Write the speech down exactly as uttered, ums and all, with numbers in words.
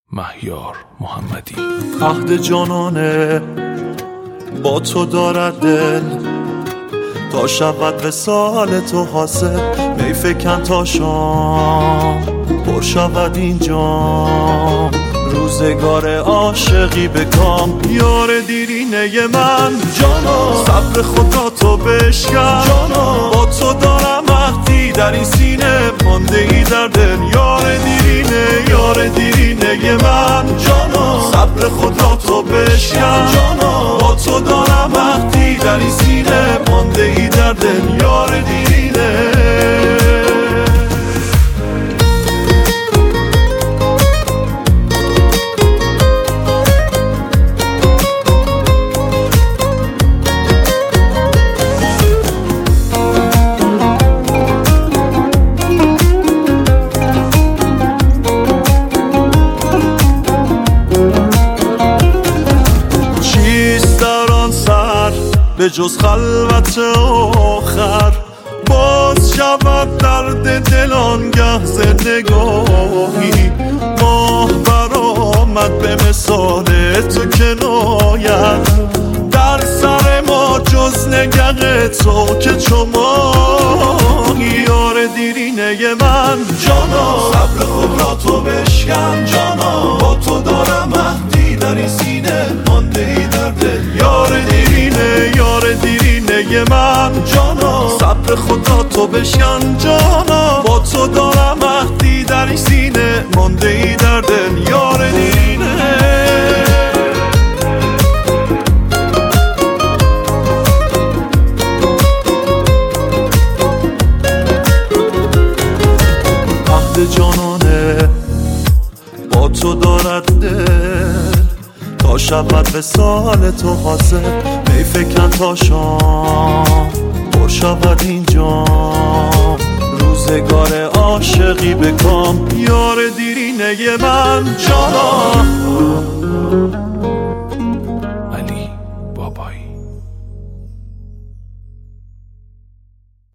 مهیار محمدی. عهد جانانه با تو دارد دل، تا شود وصال تو حاصل. می فکن تا شام پر شود اینجا، روزگار عاشقی به کام. یار دیرینه من جانا، صبر خدا تو بشکن جانا. با تو دارم عهدی در این سینه، مانده ای در دل. یار دیرینه یار دیرینه من جانا، صبر خدا تو بشکن جانا. با تو دارم عهدی در این سینه، مانده ای در دل. یار دیرینه به جز خلوت آخر، باز شود درد دل آنگه ز نگاهی. ماه برآمد به مثال تو کنایت، در سر ما جز نگه تو که چو ماهی. یار دیرینه من جانا، صبر خود را تو بشکن جانا. با تو دارم عهدی در این سینه، مانده ای در دل. یار دیرینه یار دیرینه من جانا، صبر خدا تو بشکن جانا. با تو دارم عهدی در این سینه، مانده ای در دل. یار دیرینه عهد جانانه با تو دارد دل، تا شود وصال تو حاصل. می فکن تا شام پر شود اینجا، روزگار عاشقی به کام. یار دیرینه من جانا.